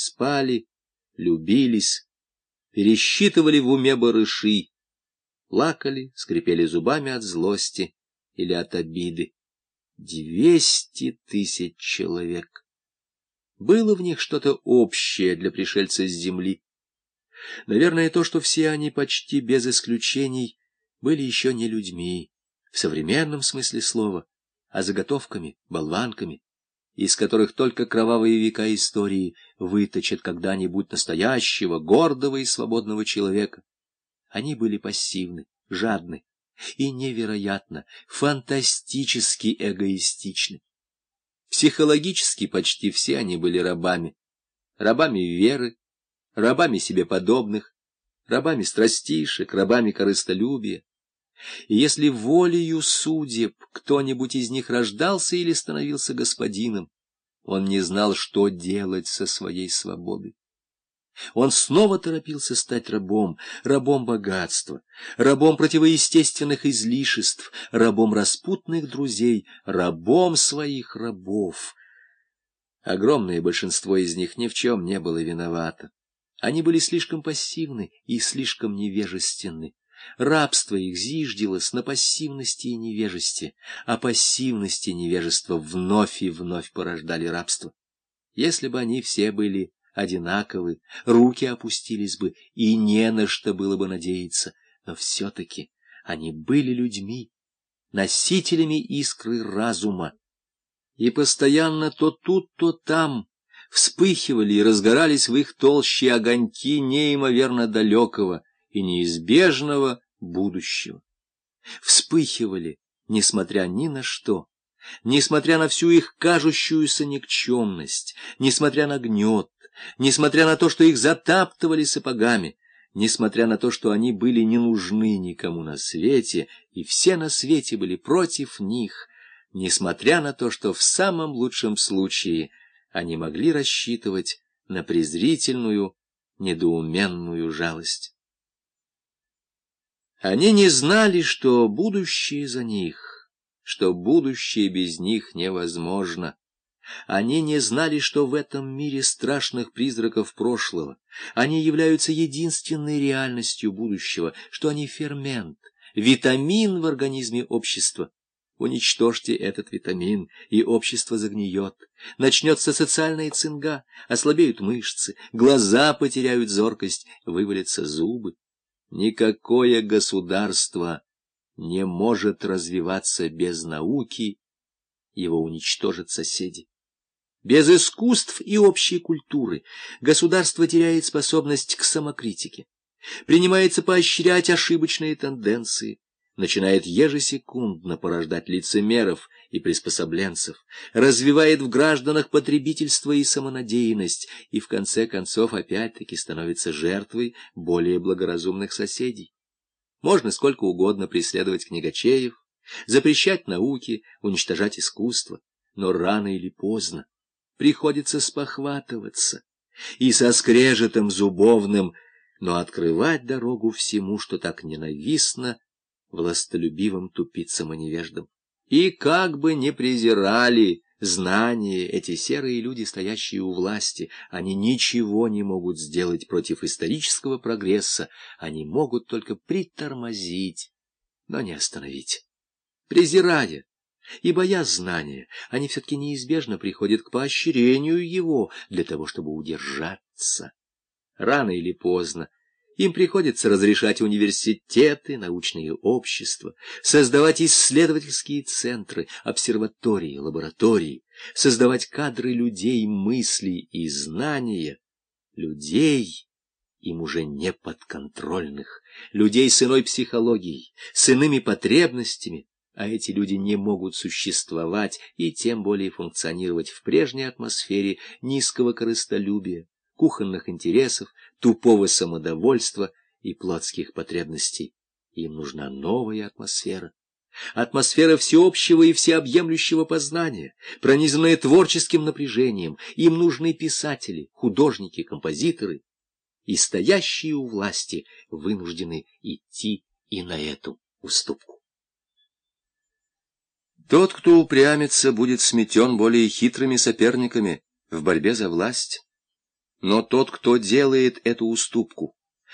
спали, любились, пересчитывали в уме барыши, плакали, скрипели зубами от злости или от обиды. 200 000 человек. Было в них что-то общее для пришельца с земли. Наверное, то, что все они почти без исключений были еще не людьми, в современном смысле слова, а заготовками, болванками, из которых только кровавые века истории выточат когда-нибудь настоящего, гордого и свободного человека. Они были пассивны, жадны и невероятно, фантастически эгоистичны. Психологически почти все они были рабами. Рабами веры, рабами себе подобных, рабами страстишек, рабами корыстолюбия. И если волею судеб кто-нибудь из них рождался или становился господином, он не знал, что делать со своей свободой. Он снова торопился стать рабом, рабом богатства, рабом противоестественных излишеств, рабом распутных друзей, рабом своих рабов. Огромное большинство из них ни в чем не было виновато. Они были слишком пассивны и слишком невежественны. Рабство их зиждилось на пассивности и невежестве, а пассивность и невежество вновь и вновь порождали рабство. Если бы они все были одинаковы, руки опустились бы, и не на что было бы надеяться, но все-таки они были людьми, носителями искры разума, и постоянно то тут, то там вспыхивали и разгорались в их толще огоньки неимоверно далекого и неизбежного будущего. Вспыхивали, несмотря ни на что, несмотря на всю их кажущуюся никчемность, несмотря на гнет, несмотря на то, что их затаптывали сапогами, несмотря на то, что они были не нужны никому на свете, и все на свете были против них, несмотря на то, что в самом лучшем случае они могли рассчитывать на презрительную, недоуменную жалость. Они не знали, что будущее за них, что будущее без них невозможно. Они не знали, что в этом мире страшных призраков прошлого они являются единственной реальностью будущего, что они фермент, витамин в организме общества. Уничтожьте этот витамин, и общество загниет. Начнется социальная цинга, ослабеют мышцы, глаза потеряют зоркость, вывалятся зубы. Никакое государство не может развиваться без науки, его уничтожат соседи. Без искусств и общей культуры государство теряет способность к самокритике, принимается поощрять ошибочные тенденции, начинает ежесекундно порождать лицемеров и приспособленцев, развивает в гражданах потребительство и самонадеянность, и в конце концов опять-таки становится жертвой более благоразумных соседей. Можно сколько угодно преследовать книгачеев, запрещать науки, уничтожать искусство, но рано или поздно приходится спохватываться и со скрежетом зубовным, но открывать дорогу всему, что так ненавистно властолюбивым тупицам и невеждам. И как бы ни презирали знания эти серые люди, стоящие у власти, они ничего не могут сделать против исторического прогресса, они могут только притормозить, но не остановить. Презирая и боясь знания, они все-таки неизбежно приходят к поощрению его для того, чтобы удержаться. Рано или поздно им приходится разрешать университеты, научные общества, создавать исследовательские центры, обсерватории, лаборатории, создавать кадры людей, мыслей и знания, людей, им уже не подконтрольных, людей с иной психологией, с иными потребностями, а эти люди не могут существовать и тем более функционировать в прежней атмосфере низкого корыстолюбия, кухонных интересов, тупого самодовольства и плотских потребностей. Им нужна новая атмосфера. Атмосфера всеобщего и всеобъемлющего познания, пронизанная творческим напряжением. Им нужны писатели, художники, композиторы. И стоящие у власти вынуждены идти и на эту уступку. Тот, кто упрямится, будет сметен более хитрыми соперниками в борьбе за власть. Но тот, кто делает эту уступку,